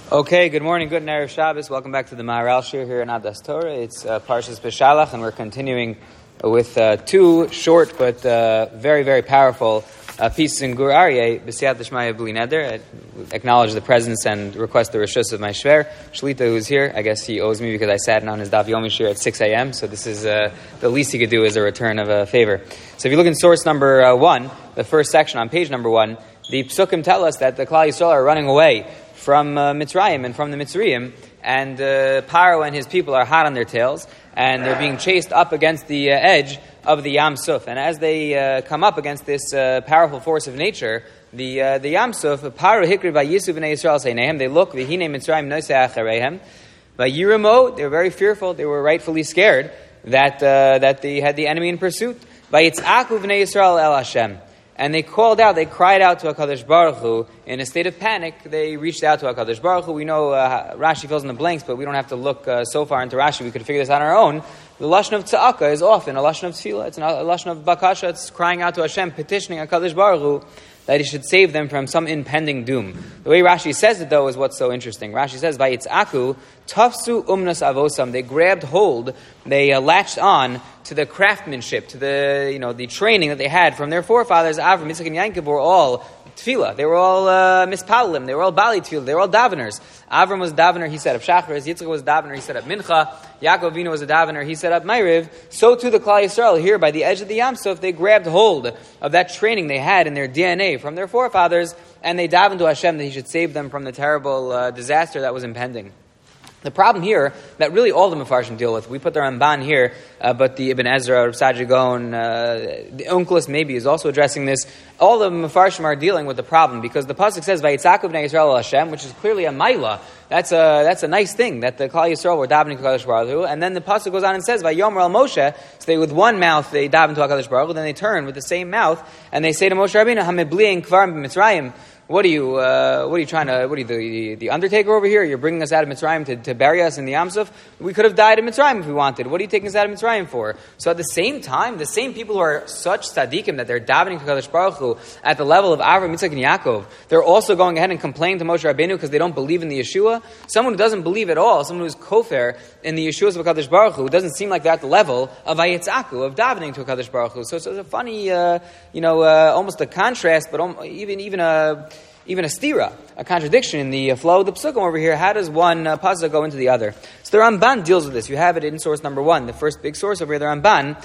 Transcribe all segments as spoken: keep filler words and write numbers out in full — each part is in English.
Okay, good morning, good Erev Shabbos. Welcome back to the Maharal Shir here in Adas Torah. It's uh, Parshas Beshalach, and we're continuing with uh, two short but uh, very, very powerful uh, pieces in Gur Aryeh, B'siyat L'Shmaya B'li Neder. I acknowledge the presence and request the reshus of my shver, Shlita, who's here. I guess he owes me because I sat in on his Daf Yomi Shir at six a.m., so this is uh, the least he could do is a return of a favor. So if you look in source number uh, one, the first section on page number one, the Psukim tell us that the Klal Yisrael are running away from uh, Mitzrayim and from the Mitzrayim, and uh, Paro and his people are hot on their tails, and they're being chased up against the uh, edge of the Yam Suf. And as they uh, come up against this uh, powerful force of nature, the uh, the Yam Suf, Paro hikri vayisu v'nei Yisrael seinehem, they look, v'hinei Mitzrayim nosei achareihem, vayiramo, they were very fearful, they were rightfully scared that uh, that they had the enemy in pursuit. Vayitzaku v'nei Yisrael el Hashem. And they called out, they cried out to HaKadosh Baruch Hu. In a state of panic, they reached out to HaKadosh Baruch Hu. We know uh, Rashi fills in the blanks, but we don't have to look uh, so far into Rashi. We could figure this out on our own. The Lashon of Tza'aka is often a Lashon of Tefillah. It's a Lashon of Bakasha. It's crying out to Hashem, petitioning HaKadosh Baruch Hu that He should save them from some impending doom. The way Rashi says it, though, is what's so interesting. Rashi says, Vayitzaku, Tafsu umnas avosam. They grabbed hold, they uh, latched on to the craftsmanship, to the you know the training that they had from their forefathers. Avram, Yitzchak, and Yaakov were all tefillah. They were all uh, mispalim. They were all bali tefillah. They were all daveners. Avram was davener. He set up shachris. Yitzchak was davener. He set up mincha. Yaakov Avinu was a davener. He set up ma'ariv. So too the Klal Yisrael here by the edge of the Yam Suf, they grabbed hold of that training they had in their D N A from their forefathers, and they davened to Hashem that He should save them from the terrible uh, disaster that was impending. The problem here that really all the Mefarshim deal with, we put the Ramban here, uh, but the Ibn Ezra, Rav Saadia Gaon, uh, the Onkelos maybe is also addressing this. All the Mefarshim are dealing with the problem because the pasuk says Vayitzaku b'nei Yisrael el Hashem, which is clearly a maila. That's a that's a nice thing that the Klal Yisrael were davening to HaKadosh Baruch Hu, and then the pasuk goes on and says Vayomer el Moshe. So they with one mouth they daven to HaKadosh Baruch Hu, then they turn with the same mouth and they say to Moshe Rabbeinu, Hamibli kvarim b'Mitzrayim. What are you? Uh, what are you trying to? What are you, the, the Undertaker over here? You're bringing us out of Mitzrayim to, to bury us in the Yam Suf? We could have died in Mitzrayim if we wanted. What are you taking us out of Mitzrayim for? So at the same time, the same people who are such tzaddikim that they're davening to Kadosh Baruch Hu at the level of Avram, Yitzchak, and Yaakov, they're also going ahead and complaining to Moshe Rabbeinu because they don't believe in the Yeshua. Someone who doesn't believe at all, someone who's kofar in the Yeshuas of Kadosh Baruch Hu, doesn't seem like they're at the level of Vayitzaku, of davening to Kadosh Baruch Hu. So, so it's a funny, uh, you know, uh, almost a contrast, but almost, even even a Even a stira, a contradiction in the flow of the psukim over here. How does one uh, pasuk go into the other? So the Ramban deals with this. You have it in source number one, the first big source over here, the Ramban.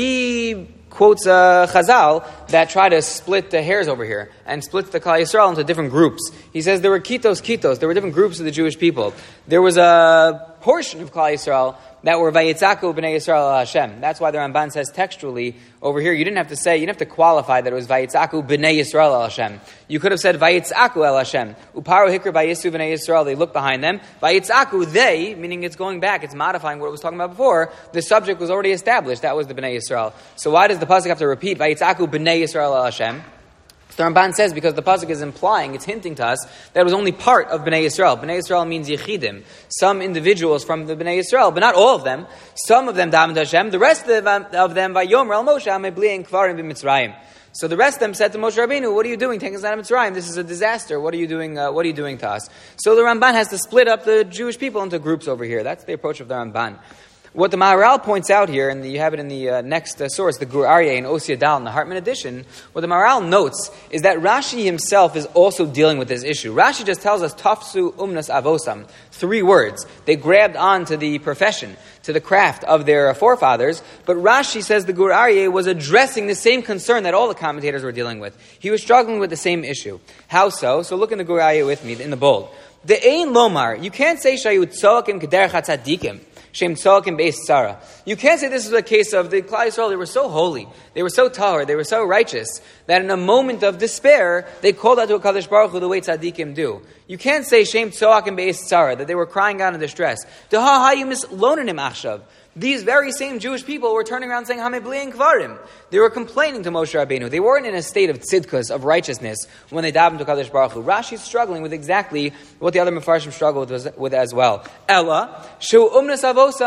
He quotes uh, Chazal that try to split the hairs over here and split the Klal Yisrael into different groups. He says there were kitos, kitos. There were different groups of the Jewish people. There was a portion of Klal Yisrael that were Vayitzaku b'nei Yisrael el Hashem. That's why the Ramban says textually over here, you didn't have to say, you didn't have to qualify that it was Vayitzaku b'nei Yisrael el Hashem. You could have said Vayitzaku el Hashem. Uparo hikr vayisu b'nei Yisrael, they look behind them. Vayitzaku, they, meaning it's going back, it's modifying what it was talking about before. The subject was already established, that was the b'nei Yisrael. So why does the pasuk have to repeat Vayitzaku b'nei Yisrael el Hashem? The Ramban says because the pasuk is implying, it's hinting to us that it was only part of Bnei Yisrael. Bnei Yisrael means Yechidim, some individuals from the Bnei Yisrael, but not all of them. Some of them davened to Hashem. The rest of them, of them Vayomer el Moshe Hamibli kvarim b'Mitzrayim. So the rest of them said to Moshe Rabbeinu, "What are you doing? Taking us out of Mitzrayim? This is a disaster. What are you doing? Uh, what are you doing to us?" So the Ramban has to split up the Jewish people into groups over here. That's the approach of the Ramban. What the Maharal points out here, and you have it in the uh, next uh, source, the Gur Aryeh in Osir Dal in the Hartman edition, what the Maharal notes is that Rashi himself is also dealing with this issue. Rashi just tells us, Tafsu umnas avosam, three words. They grabbed on to the profession, to the craft of their uh, forefathers, but Rashi says the Gur Aryeh was addressing the same concern that all the commentators were dealing with. He was struggling with the same issue. How so? So look in the Gur Aryeh with me, in the bold. The Ein Lomar, you can't say Shayut Tzoakim Kederech HaTzadikim. Shem Tzoakim Beis Tzara. You can't say this is a case of the Klal Yisrael, they were so holy, they were so tahor, they were so righteous, that in a moment of despair, they called out to a Kadosh Baruch Hu the way tzaddikim do. You can't say Shem Tzoakim Beis Tzara, that they were crying out in distress. Deha ha you mislonanim achshav. These very same Jewish people were turning around saying, Hamibli kvarim. They were complaining to Moshe Rabbeinu. They weren't in a state of tzidkus, of righteousness, when they davened to Kadosh Baruch Hu. Rashi's struggling with exactly what the other Mefarshim struggled with, with as well. Ella, shu umnas avosam.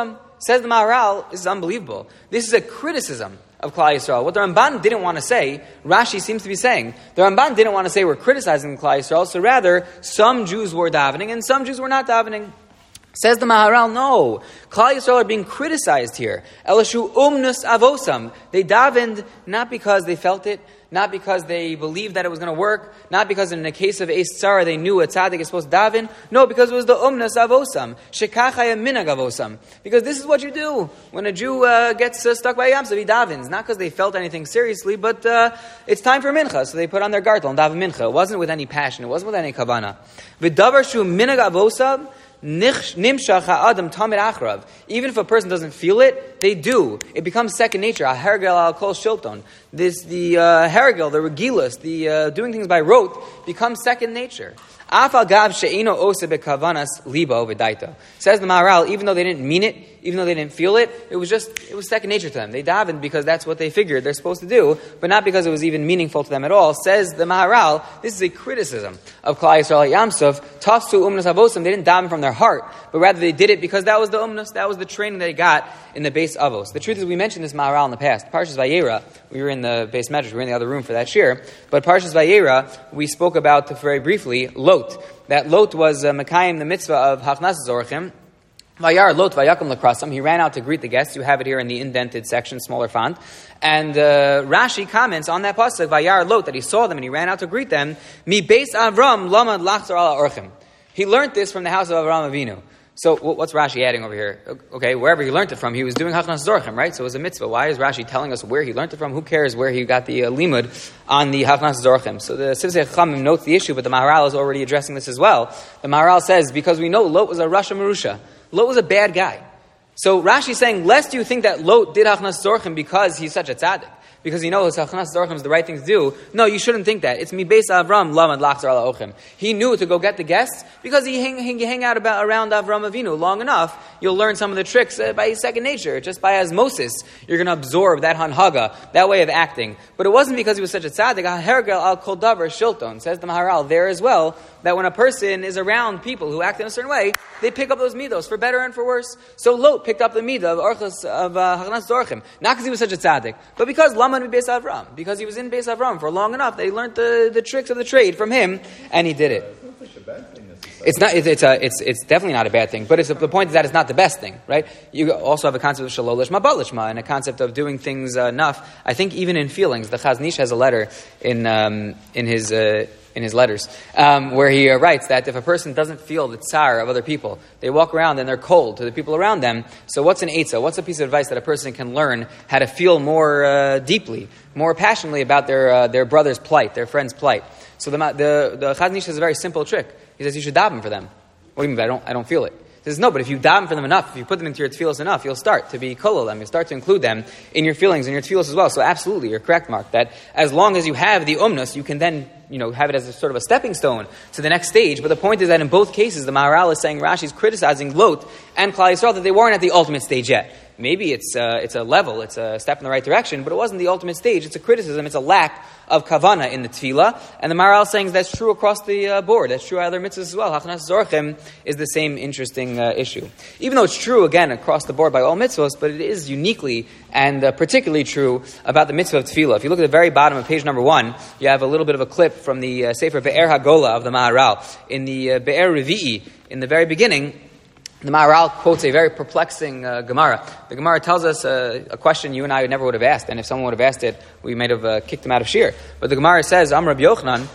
Says the Maharal, this is unbelievable. This is a criticism of Klal Yisrael. What the Ramban didn't want to say, Rashi seems to be saying. The Ramban didn't want to say we're criticizing Klal Yisrael, so rather, some Jews were davening and some Jews were not davening. Says the Maharal, no. Klal Yisrael are being criticized here. Elishu umnus avosam. They davened not because they felt it, not because they believed that it was going to work, not because in the case of Eis Tzara they knew a tzaddik is supposed to daven. No, because it was the umnus avosam. Shekachaya minag avosam. Because this is what you do. When a Jew uh, gets uh, stuck by Yam Sov, he davens. Not because they felt anything seriously, but uh, it's time for mincha. So they put on their gartel and daven mincha. It wasn't with any passion. It wasn't with any kavana. V'davar shu minag avosam. Even if a person doesn't feel it, they do. It becomes second nature. A hergel al kol shilton. This the uh, hergel, the regilus, the uh, doing things by rote becomes second nature. Says the Maharal, even though they didn't mean it, even though they didn't feel it, it was just, it was second nature to them. They davened because that's what they figured they're supposed to do, but not because it was even meaningful to them at all. Says the Maharal, this is a criticism of Klal Yisrael at Yam Sov. Tafsu umnus avosam, they didn't daven from their heart, but rather they did it because that was the umnus, that was the training they got in the base avos. The truth is, we mentioned this Maharal in the past. Parshas Vayera, we were in the base medrash, we were in the other room for that shir, but Parshas Vayera, we spoke about very briefly, Lot. That Lot was uh, Mekayim, the mitzvah of Hachnas Zorchim. Vayar Lot Vayakum Lakrasam. He ran out to greet the guests. You have it here in the indented section, smaller font. And uh, Rashi comments on that pasuk, Vayar Lot, that he saw them and he ran out to greet them. Mi Beis Avram Lamad Lachzor Ala Orchim. He learned this from the house of Avraham Avinu. So what's Rashi adding over here? Okay, wherever he learned it from, he was doing Hachnas Zorchim, right? So it was a mitzvah. Why is Rashi telling us where he learned it from? Who cares where he got the uh, limud on the Hachnas Zorchim? So the Sivsei Chachamim notes the issue, but the Maharal is already addressing this as well. The Maharal says, because we know Lot was a Rasha Marusha. Lot was a bad guy. So Rashi is saying, lest you think that Lot did Hachnas Zorchim because he's such a tzaddik, because he knows Hachnas Zorchim is the right thing to do. No, you shouldn't think that. It's mi Beis Avram Lamad Lachzor Ala Ochim. He knew to go get the guests because he hang, hang, hang out about, around Avram Avinu long enough. You'll learn some of the tricks uh, by second nature, just by osmosis. You're going to absorb that hanhaga, that way of acting. But it wasn't because he was such a tzaddik. Hergel al kol davar shilton, says the Maharal there as well, that when a person is around people who act in a certain way, they pick up those midos for better and for worse. So Lot picked up the midah of Orchos of Hachnas Zorchim, not because he was such a tzaddik, but because Laman mi Beis Avram, because he was in Beis Avram for long enough. They learned the, the tricks of the trade from him, and he did it. It's not. It's it's, a, it's it's definitely not a bad thing. But it's a, the point is that it's not the best thing, right? You also have a concept of shalol lishma bal lishma, and a concept of doing things uh, enough. I think even in feelings, the Chazon Ish has a letter in um, in his. Uh, in his letters, um, where he uh, writes that if a person doesn't feel the tsar of other people, they walk around and they're cold to the people around them. So what's an eitzah? What's a piece of advice that a person can learn how to feel more uh, deeply, more passionately about their uh, their brother's plight, their friend's plight? So the the, the Chazon Ish has a very simple trick. He says you should daven for them. What do you mean? I don't I don't feel it. He says, no, but if you daven for them enough, if you put them into your tefillos enough, you'll start to be kolol them. You'll start to include them in your feelings and your tefillos as well. So absolutely, you're correct, Mark, that as long as you have the umnus, you can then, you know, have it as a sort of a stepping stone to the next stage. But the point is that in both cases, the Maharal is saying, Rashi's criticizing Lot and Klal Yisrael that they weren't at the ultimate stage yet. Maybe it's uh, it's a level, it's a step in the right direction, but it wasn't the ultimate stage. It's a criticism, it's a lack of kavana in the tefillah. And the Maharal is saying that's true across the uh, board. That's true other mitzvahs as well. Hachnas Zorchim is the same interesting uh, issue. Even though it's true, again, across the board by all mitzvahs, but it is uniquely and uh, particularly true about the mitzvah of tefillah. If you look at the very bottom of page number one, you have a little bit of a clip from the uh, Sefer Be'er HaGola of the Maharal. In the uh, Be'er Revi'i, in the very beginning, the Maharal quotes a very perplexing uh, Gemara. The Gemara tells us uh, a question you and I never would have asked, and if someone would have asked it, we might have uh, kicked him out of shir. But the Gemara says, Am Rabbi Yochanan,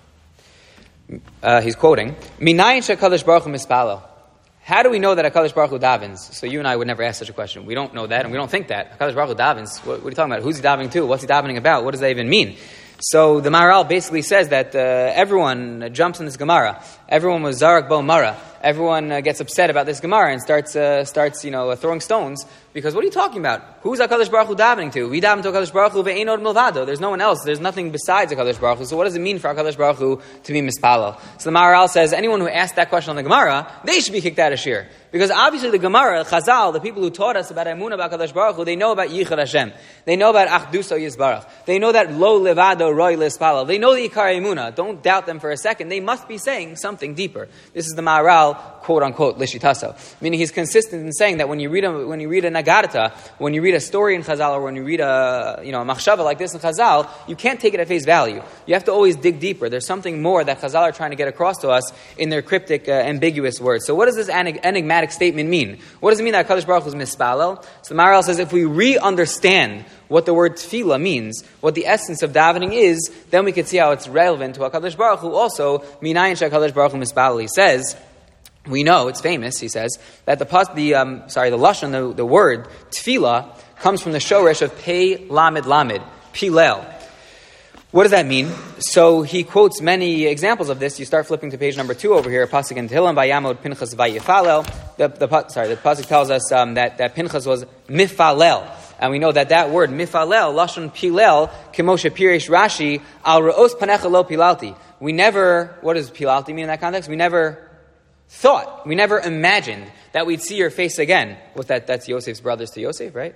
uh, he's quoting, Minayin she'Kadosh Baruch Hu mispalel. How do we know that HaKadosh Baruch Hu davens? So you and I would never ask such a question. We don't know that, and we don't think that. HaKadosh Baruch Hu davens. What, what are you talking about? Who's he davening to? What's he davening about? What does that even mean? So the Maharal basically says that uh, everyone jumps in this Gemara. Everyone was Zarak Bo Mara. Everyone uh, gets upset about this Gemara and starts, uh, starts, you know, uh, throwing stones. Because what are you talking about? Who's HaKadosh Baruch Hu davening to? We daven to HaKadosh Baruch Hu ve'ein od milvado. There's no one else. There's nothing besides HaKadosh Baruch Hu. So what does it mean for HaKadosh Baruch Hu to be mispalel? So the Maharal says anyone who asked that question on the Gemara, they should be kicked out of shir. Because obviously the Gemara, Chazal, the people who taught us about Emunah about HaKadosh Baruch Hu, they know about Yichud Hashem. They know about Achduso Yisbarach. They know that Lo Levado Roy Lispalel. They know the Ikar Emunah. Don't doubt them for a second. They must be saying something something deeper. This is the Maharal, quote unquote, Lishitaso. Meaning he's consistent in saying that when you read a, when you read a Nagarta, when you read a story in Chazal, or when you read a, you know, a Machshava like this in Chazal, you can't take it at face value. You have to always dig deeper. There's something more that Chazal are trying to get across to us in their cryptic, uh, ambiguous words. So what does this enig- enigmatic statement mean? What does it mean that HaKadosh Baruch Hu is mispalel? So the Maharal says if we re-understand what the word tefillah means, what the essence of davening is, then we can see how it's relevant to HaKadosh Baruch Hu. Also, minayin she'HaKadosh Baruch Hu mispalel. He says, we know, it's famous, he says, that the, the um, sorry, the lashon, the, the word tefillah, comes from the shoresh of pei lamed lamed, pilel. What does that mean? So he quotes many examples of this. You start flipping to page number two over here. Pasuk in Tehillim, Vayamod Pinchas Vayifalel. The, the sorry, the pasuk tells us um, that that Pinchas was mifalel, and we know that that word mifalel, lashon pilel, kemoshe pirish Rashi al re'os panecha lo pilalti. We never. What does pilalti mean in that context? We never thought, we never imagined that we'd see your face again. What that? That's Yosef's brothers to Yosef, right?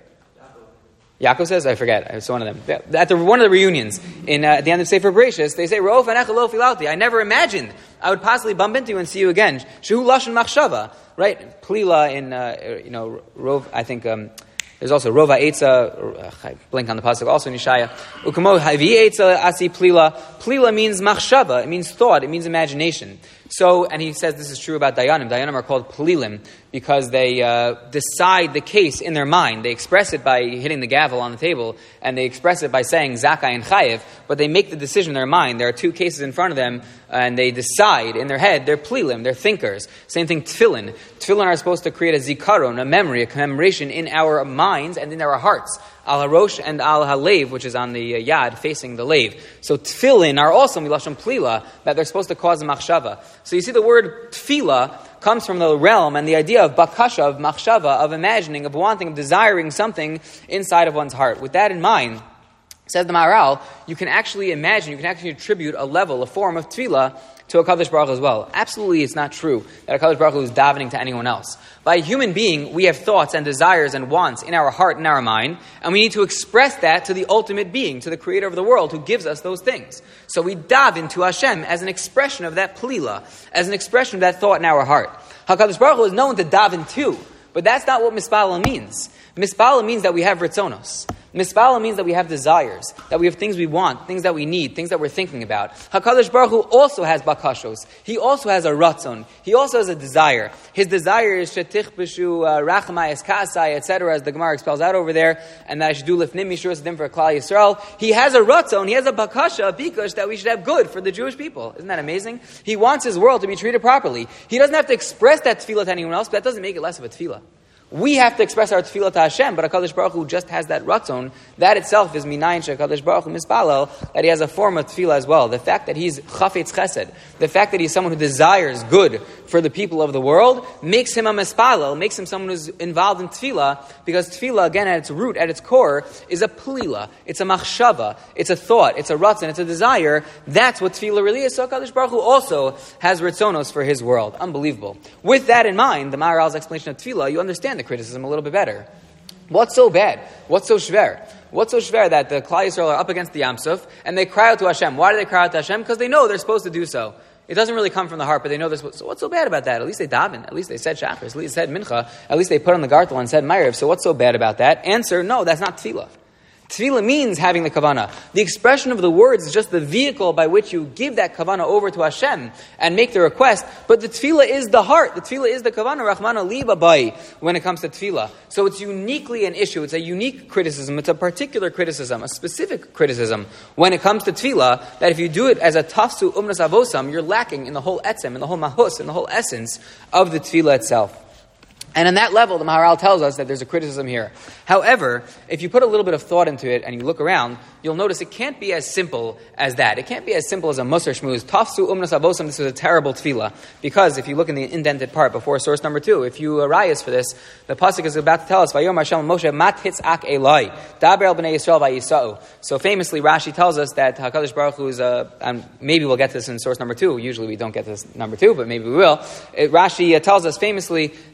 Yaakov says, I forget, it's one of them. At the, one of the reunions, in, uh, at the end of Sefer Bereshis, they say, Ro'of anecha lo filalti. I never imagined I would possibly bump into you and see you again. Shehu lashon machshava, right? Plila in, uh, you know, Rov, I think, um, there's also Rova Eitza, I blink on the pasuk, also in Yeshaya. Ukamo havi Eitza asi plila. Plila means machshava, it means thought, it means imagination. So, and he says this is true about Dayanim. Dayanim are called Palilim because they uh, decide the case in their mind. They express it by hitting the gavel on the table, and they express it by saying Zakai and Chayev, but they make the decision in their mind. There are two cases in front of them, and they decide in their head. They're Palilim, they're thinkers. Same thing, Tefillin. Tefillin are supposed to create a zikaron, a memory, a commemoration in our minds and in our hearts. Al harosh and al halev, which is on the uh, yad facing the lave. So tefillin are also milashon plila, that they're supposed to cause a machshava. So you see the word tefillah comes from the realm and the idea of bakasha, of machshava, of imagining, of wanting, of desiring something inside of one's heart. With that in mind, says the Maharal, you can actually imagine, you can actually attribute a level, a form of tefillah to a HaKadosh Baruch Hu as well. Absolutely, it's not true that a HaKadosh Baruch Hu is davening to anyone else. By a human being, we have thoughts and desires and wants in our heart and our mind, and we need to express that to the ultimate being, to the creator of the world who gives us those things. So we daven to Hashem as an expression of that plila, as an expression of that thought in our heart. HaKadosh Baruch Hu is known to daven to, but that's not what mispala means. Mispala means that we have ritzonos. Mispala means that we have desires, that we have things we want, things that we need, things that we're thinking about. HaKadosh Baruch Hu also has bakashos. He also has a ratzon. He also has a desire. His desire is shetich b'shu rachamai eskasai, et cetera, as the Gemara spells out over there, and that I should do lifnim mishur sedim for Klal Yisrael. He has a ratzon. He has a bakasha, a bikush that we should have good for the Jewish people. Isn't that amazing? He wants his world to be treated properly. He doesn't have to express that tefillah to anyone else, but that doesn't make it less of a tefillah. We have to express our tefillah to Hashem, but HaKadosh Baruch Hu just has that ratzon. That itself is minayin she'HaKadosh Baruch Hu mispalel, that he has a form of tefillah as well. The fact that he's chafetz chesed, the fact that he's someone who desires good for the people of the world, makes him a mispalel, makes him someone who's involved in tefillah, because tefillah, again, at its root, at its core, is a plila. It's a machshava. It's a thought. It's a ratzon. It's a desire. That's what tefillah really is. So HaKadosh Baruch Hu also has ritzonos for his world. Unbelievable. With that in mind, the Maharal's explanation of tefillah, you understand the criticism a little bit better. What's so bad? What's so shver? What's so shver that the Klal Yisrael are up against the Yam Suf and they cry out to Hashem? Why do they cry out to Hashem? Because they know they're supposed to do so. It doesn't really come from the heart, but they know this. So what's so bad about that? At least they daven. At least they said shachris. At least they said mincha. At least they put on the gartel and said ma'ariv. So what's so bad about that? Answer: no, that's not tefillah. Tefillah means having the kavanah. The expression of the words is just the vehicle by which you give that kavanah over to Hashem and make the request. But the tefillah is the heart. The tefillah is the kavanah. Rachmana liba bai when it comes to tefillah. So it's uniquely an issue. It's a unique criticism. It's a particular criticism, a specific criticism when it comes to tefillah. That if you do it as a tafsu umnas avosam, you're lacking in the whole etzem, in the whole mahus, in the whole essence of the tefillah itself. And on that level, the Maharal tells us that there's a criticism here. However, if you put a little bit of thought into it and you look around, you'll notice it can't be as simple as that. It can't be as simple as a musar shmuz. Tafsu umnas avosam, this is a terrible tefillah. Because if you look in the indented part before source number two, if you arise for this, the pasuk is about to tell us, Vayom Hashem Moshe mat hitzak elai, daber el b'nei Yisrael vayisau. So famously, Rashi tells us that HaKadosh Baruch Hu is a, and maybe we'll get to this in source number two. Usually we don't get to this number two, but maybe we will. It, Rashi uh, tells us famously that what do you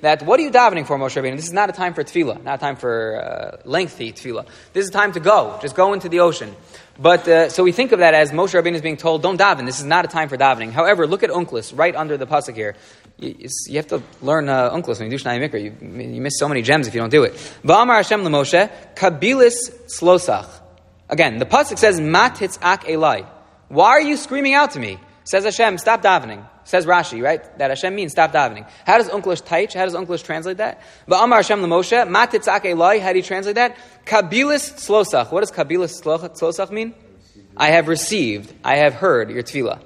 you davening for, Moshe Rabbeinu? This is not a time for tefillah, not a time for uh, lengthy tefillah. This is a time to go. Just go into the ocean. But uh, so we think of that as Moshe Rabbeinu is being told, don't daven. This is not a time for davening. However, look at Unklis, right under the pasuk here. You, you have to learn uh, Unklis when you do Shnai Mikra. You, you miss so many gems if you don't do it. V'amar Hashem l'Moshe, kabilis slosach. Again, the pasuk says, mat hitzak elai. Why are you screaming out to me? Says Hashem, stop davening. Says Rashi, right? That Hashem means stop davening. How does Unklish taich? How does Unklish translate that? V'amar Hashem l'Moshe, mat hitzak elai. How do you translate that? Kabilis slosach. What does kabilis slosach mean? I have received, I have heard your tefillah.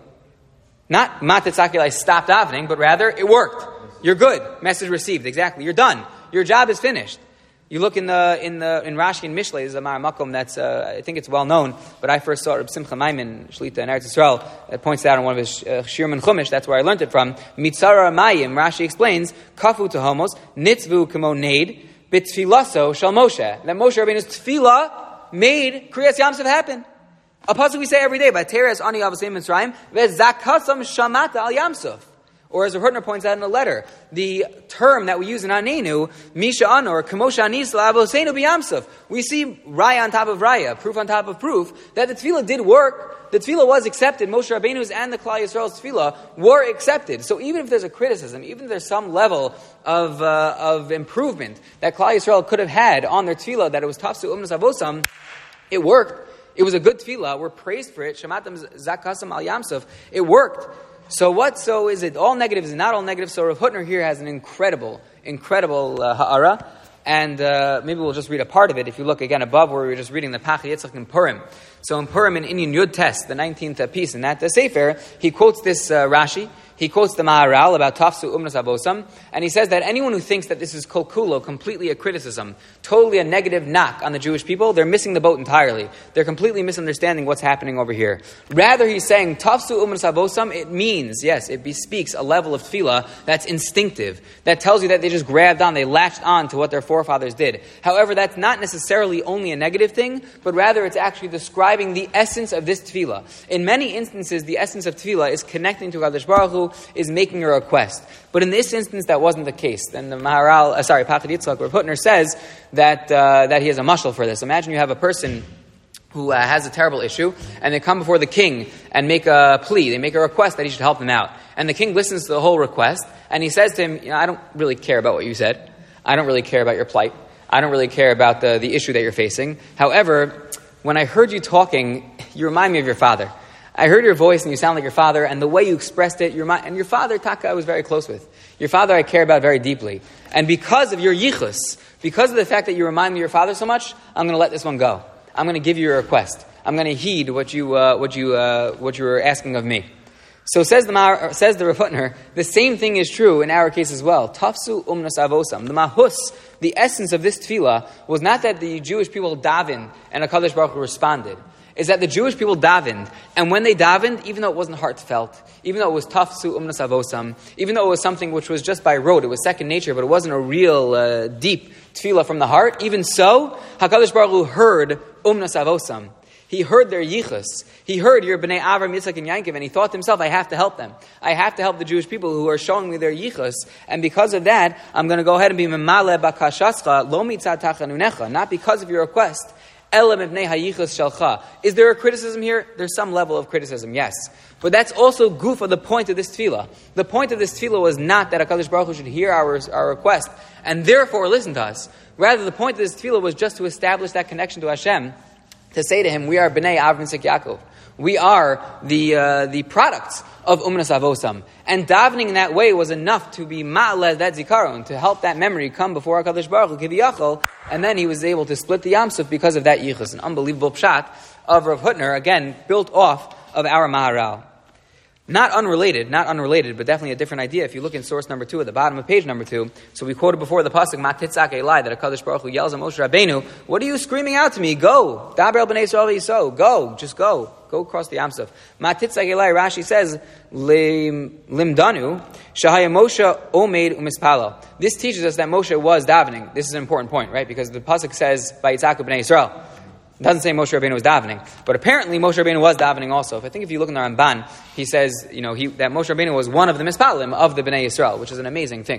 Not mat hitzak elai, stop davening, but rather it worked. You're good. Message received. Exactly. You're done. Your job is finished. You look in the in the in Rashi and Mishlei, there's a Mar Makom that's uh, I think it's well known, but I first saw Reb Simcha Maimon Shlita in Eretz Yisrael. It points it out in one of his uh, Shirman Chumash. That's where I learned it from. Mitzara Mayim. Rashi explains kafu to homos nitzvu kamo neid bitfilaso shel Moshe. That Moshe Rabbeinu's tefillah made Kriyas Yamsuf happen. A pasuk we say every day by Teres Ani Avasim Mitzrayim veZakasam Shamata Al Yamsuf. Or as the Hurtner points out in a letter, the term that we use in Anenu, Misha An or Kamosha Anis La'avoseinu B'Yamsuf. We see Raya on top of Raya, proof on top of proof, that the tefillah did work. The tefillah was accepted. Moshe Rabbeinu's and the Klal Yisrael's tefillah were accepted. So even if there's a criticism, even if there's some level of uh, of improvement that Klal Yisrael could have had on their tefillah, that it was Tafsu Umnas Avosam, it worked. It was a good tefillah. We're praised for it. Shamatam Zakasam Al Yamsuf. It worked. So what? So is it all negative? Is it not all negative? So Rav Hutner here has an incredible, incredible uh, ha'ara. And uh, maybe we'll just read a part of it. If you look again above where we were just reading the Pach Yitzchak in Purim. So in Purim, in Inyan Yud Test, the nineteenth piece in that the Sefer, he quotes this uh, Rashi. He quotes the Maharal about Tafsu Umnas Avosam, and he says that anyone who thinks that this is kol kulo, completely a criticism, totally a negative knock on the Jewish people, they're missing the boat entirely. They're completely misunderstanding what's happening over here. Rather, he's saying Tafsu Umnas Avosam, it means, yes, it bespeaks a level of tefillah that's instinctive, that tells you that they just grabbed on, they latched on to what their forefathers did. However, that's not necessarily only a negative thing, but rather it's actually describing the essence of this tefillah. In many instances, the essence of tefillah is connecting to Kadosh Baruch Hu, is making a request. But in this instance, that wasn't the case. Then the Maharal, uh, sorry, Pachad Yitzchak, Rav Hutner says that uh, that he has a mashal for this. Imagine you have a person who uh, has a terrible issue, and they come before the king and make a plea. They make a request that he should help them out. And the king listens to the whole request, and he says to him, you know, I don't really care about what you said. I don't really care about your plight. I don't really care about the, the issue that you're facing. However, when I heard you talking, you remind me of your father. I heard your voice and you sound like your father, and the way you expressed it, your and your father, Taka, I was very close with. Your father I care about very deeply. And because of your yichus, because of the fact that you remind me of your father so much, I'm going to let this one go. I'm going to give you your request. I'm going to heed what you uh, what you uh, what you were asking of me. So says the Mar, says the Rav Hutner, the same thing is true in our case as well. Tafsu umnas avosam. The mahus, the essence of this tefillah, was not that the Jewish people davened and HaKadosh Baruch Hu responded. Is that the Jewish people davened, and when they davened, even though it wasn't heartfelt, even though it was tafsu umnas avosam, even though it was something which was just by rote, it was second nature, but it wasn't a real uh, deep tefillah from the heart, even so, HaKadosh Baruch Hu heard umnas avosam. He heard their yichus. He heard your Bnei Avram, Yitzchak, and Yaakov, and he thought to himself, I have to help them. I have to help the Jewish people who are showing me their yichus, and because of that, I'm going to go ahead and be memale bakashascha, lo mitzad tachanunecha, not because of your request. Is there a criticism here? There's some level of criticism, yes. But that's also goof of the point of this tefillah. The point of this tefillah was not that HaKadosh Baruch Hu should hear our, our request and therefore listen to us. Rather, the point of this tefillah was just to establish that connection to Hashem, to say to Him, we are Bnei Avram Yitzchak Yaakov. We are the uh, the products of Umnas Avosam. And davening in that way was enough to be ma'aleh that zikaron, to help that memory come before HaKadosh Baruch Hu, kiviyachol, and then he was able to split the Yamsuf because of that yichus. An unbelievable pshat of Rav Hutner, again, built off of our Maharal. Not unrelated, not unrelated, but definitely a different idea. If you look in source number two, at the bottom of page number two, so we quoted before the pasuk Ma Titzak Elai, that HaKadosh Baruch Hu yells at Moshe Rabbeinu, what are you screaming out to me? Go, Daber el Bnei Yisrael v'Yisrael. Go, just go, go across the Yamsuf. Ma Titzak Elai, Rashi says Lim Limdanu Shahaya Moshe Omeid Umispalo. This teaches us that Moshe was davening. This is an important point, right? Because the pasuk says by Yitzhak Bnei Yisrael. It doesn't say Moshe Rabbeinu was davening, but apparently Moshe Rabbeinu was davening also. If I think if you look in the Ramban, he says, you know, he, that Moshe Rabbeinu was one of the mispalim of the Bnei Yisrael, which is an amazing thing.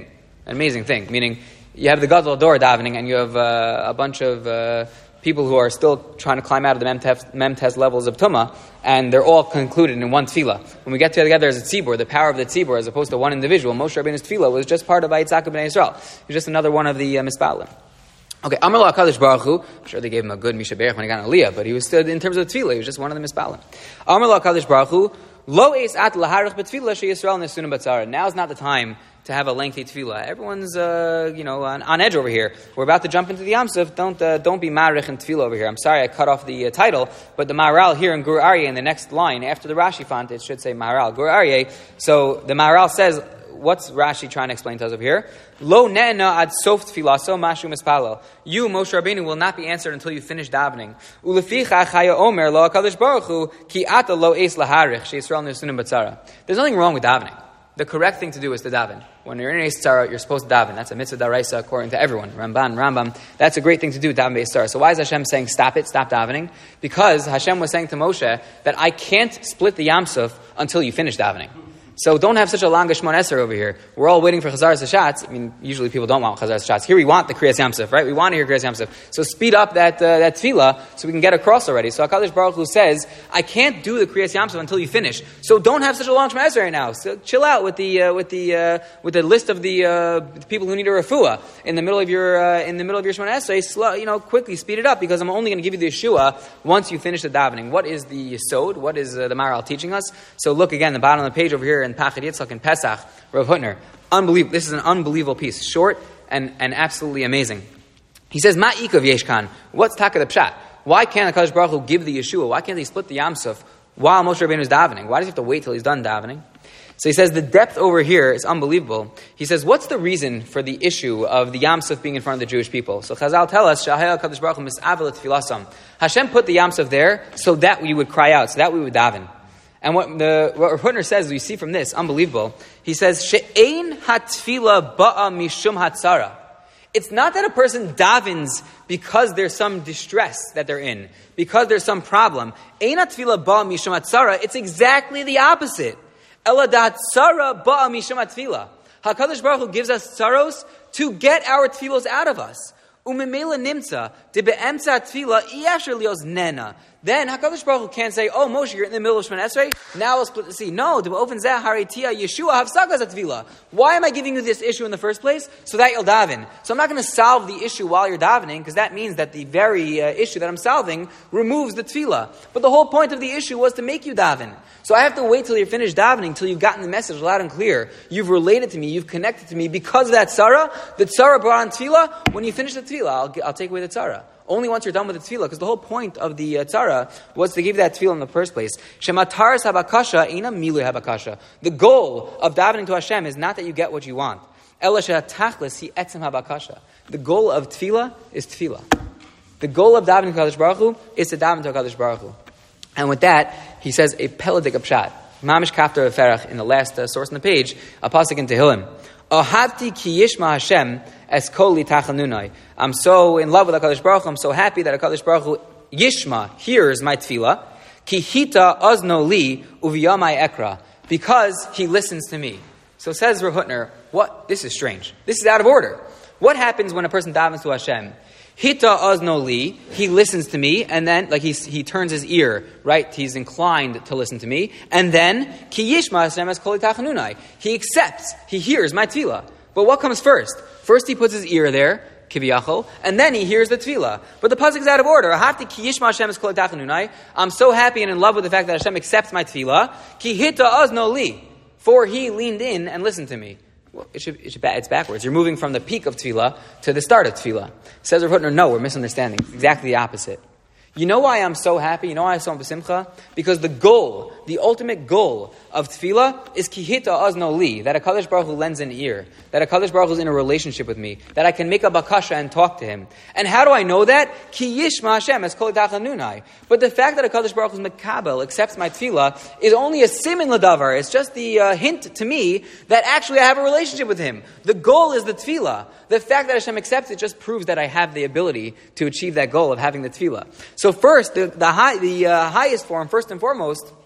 An amazing thing. Meaning, you have the Gadol Dor davening, and you have uh, a bunch of uh, people who are still trying to climb out of the Memtes, Memtes levels of Tumah, and they're all concluded in one tefillah. When we get together as a tzibur, the power of the tzibur, as opposed to one individual, Moshe Rabbeinu's tefillah was just part of Vayitzak B'nai Yisrael. It was just another one of the uh, mispalim. Okay, Amar Lo HaKadosh Baruch Hu. I'm sure they gave him a good Misha Berach when he got an Aliyah, but he was still, in terms of tefillah, he was just one of the mispalim. Amar Lo HaKadosh Baruch Hu. Lo eis at laharich b'tefillah sheYisrael nesunim b'tzara. Now is not the time to have a lengthy tefillah. Everyone's, uh, you know, on, on edge over here. We're about to jump into the Yam Suf. Don't, uh, don't be marich and tefillah over here. I'm sorry I cut off the uh, title, but the Maharal here in Gur Aryeh, in the next line, after the Rashi font, it should say Maharal, Gur Aryeh. So the Maharal says, what's Rashi trying to explain to us over here? Lo ne'ena ad sof tefillah, so mashu mispalel. You, Moshe Rabbeinu, will not be answered until you finish davening. Uleficha chaya omer lo HaKadosh Baruch Hu, ki ata lo eis laharich, sheYisrael nesunim b'tzara. There's nothing wrong with davening. The correct thing to do is to daven. When you're in a tzara, you're supposed to daven. That's a mitzvah daraisa according to everyone. Ramban, Rambam. That's a great thing to do, daven beis tzara. So why is Hashem saying stop it, stop davening? Because Hashem was saying to Moshe that I can't split the Yam Suf until you finish davening. So don't have such a long Shmon Esrei over here. We're all waiting for Chazaras Hashatz. I mean, usually people don't want Chazaras Hashatz. Here we want the Kriyas Yam Suf, right? We want to hear Kriyas Yam Suf. So speed up that uh, that tefillah so we can get across already. So HaKadosh Baruch Hu says, I can't do the Kriyas Yam Suf until you finish. So don't have such a long Shmon Esrei right now. So chill out with the uh, with the uh, with the list of the, uh, the people who need a refuah in the middle of your uh, in the middle of your Shmon Esrei. Slow, you know, quickly speed it up because I'm only going to give you the Yeshua once you finish the davening. What is the Yesod? What is uh, the Maharal teaching us? So look again, the bottom of the page over here in Pachad Yitzchak and Pesach, Rav Hutner. Unbelievable. This is an unbelievable piece. Short and, and absolutely amazing. He says, Ma ikav yeshkan. What's taka the pshat? Why can't HaKadosh Baruch Hu give the Yeshua? Why can't he split the Yam Suf while Moshe Rabbeinu is davening? Why does he have to wait till he's done davening? So he says the depth over here is unbelievable. He says, what's the reason for the issue of the Yam Suf being in front of the Jewish people? So Chazal tell us, Shahayel HaKadosh Baruch Hu mis'avel tfilasam. Hashem put the Yam Suf there so that we would cry out, so that we would daven. And what the what Hutner says, we see from this, unbelievable. He says, She'ein hatfila ba'a mishum hatzara. It's not that a person davens because there's some distress that they're in, because there's some problem. Ein hatfila ba'a mishum hatzara. It's exactly the opposite. Ela dahatzara ba'a mishum hatfila. HaKadosh Baruch Hu gives us tzaros to get our tfilos out of us. Umemela nimtza de be'emtza tefila iyasher lios nena. Then HaKadosh Baruch Hu can't say, "Oh Moshe, you're in the middle of Shemon Esrei. Now we'll split the sea." No, de be'ofen zeh haritia Yeshua havsakas atvila. Why am I giving you this issue in the first place? So that you'll daven. So I'm not going to solve the issue while you're davening, because that means that the very uh, issue that I'm solving removes the tefillah. But the whole point of the issue was to make you daven. So I have to wait till you're finished davening, till you've gotten the message loud and clear. You've related to me, you've connected to me because of that tzara. The tzara brought on tefillah. When you finish the tefillah, I'll, I'll take away the tzara. Only once you're done with the tefillah, because the whole point of the uh, tzara was to give that tefillah in the first place. Shemataris habakasha ina milui habakasha. The goal of davening to Hashem is not that you get what you want. Ela she'atachlis hi etzem habakasha. The goal of tefillah is tefillah. The goal of davening to HaKadosh Baruch Hu is to daven to HaKadosh Baruch Hu. And with that, he says a peladik pshat. Mamish kaftar ferach in the last uh, source on the page, a pasuk in Tehillim. Ahavti ki yishma Hashem es koli tachanunai. I'm so in love with HaKadosh Baruch Hu. I'm so happy that HaKadosh Baruch Hu yishma hears my tefillah. Ki hita azno li uviyamai ekra. Because he listens to me. So says Rav Hutner, what? This is strange. This is out of order. What happens when a person davens to Hashem? Hita azno li, he listens to me, and then, like, he, he turns his ear, right? He's inclined to listen to me. And then, ki yishma Hashem es koli tachanunai. He accepts, he hears my tefillah. But what comes first? First he puts his ear there, kiviyachol, and then he hears the tefillah. But the pasuk is out of order. Ahafti ki yishma Hashem es koli tachanunai. I'm so happy and in love with the fact that Hashem accepts my tefillah. Ki hita azno li, for he leaned in and listened to me. Well, it should, it should, it's backwards. You're moving from the peak of tefillah to the start of tefillah. Says Rav Hutner, no, we're misunderstanding. It's exactly the opposite. You know why I'm so happy? You know why I'm so b'simcha? Because the goal, the ultimate goal of tefillah is ki hita azno li, that HaKadosh Baruch Hu lends an ear, that HaKadosh Baruch Hu is in a relationship with me, that I can make a bakasha and talk to him. And how do I know that? Ki yishma Hashem es kol tachanunai. But the fact that HaKadosh Baruch Hu's mekabel accepts my tefillah is only a simin ladavar. It's just the uh, hint to me that actually I have a relationship with him. The goal is the tefillah. The fact that Hashem accepts it just proves that I have the ability to achieve that goal of having the tefillah. So first, the, the, high, the uh, highest form, first and foremost,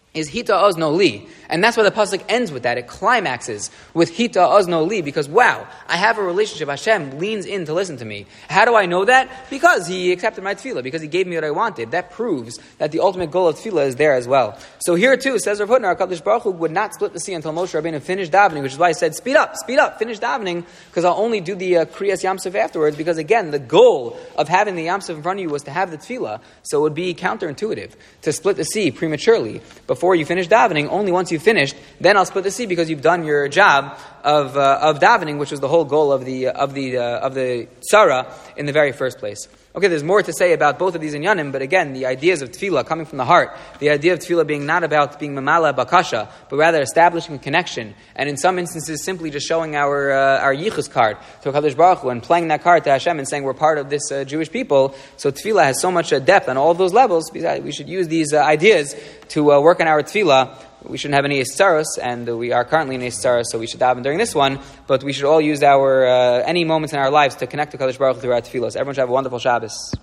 is Hita Ozno Li. And that's why the pasuk ends with that. It climaxes with Hita Ozno Li, because wow, I have a relationship. Hashem leans in to listen to me. How do I know that? Because He accepted my tefillah, because He gave me what I wanted. That proves that the ultimate goal of tefillah is there as well. So here too, says Rav Hutner, HaKadosh Baruch Hu would not split the sea until Moshe Rabbeinu finished davening, which is why I said, speed up, speed up, finish davening, because I'll only do the uh, Kriyas Yam Suf afterwards, because again, the goal of having the Yam Suf in front of you was to have the tefillah, so it would be counterintuitive to split the sea prematurely before you finish davening. Only once you've finished, then I'll split the sea, because you've done your job of uh, of davening, which was the whole goal of the uh, of the uh, of the tzara in the very first place. Okay, there's more to say about both of these inyanim, but again, the ideas of tefillah coming from the heart, the idea of tefillah being not about being mamala bakasha, but rather establishing a connection, and in some instances simply just showing our uh, our yichus card to HaKadosh Baruch Hu and playing that card to Hashem and saying we're part of this uh, Jewish people. So tefillah has so much uh, depth on all of those levels. We should use these uh, ideas to uh, work on our tefillah. We shouldn't have any Eistaros, and uh, we are currently in Eistaros, so we should daven during this one, but we should all use our uh, any moments in our lives to connect to HaKadosh Baruch Hu through our tefillos. Everyone should have a wonderful Shabbos.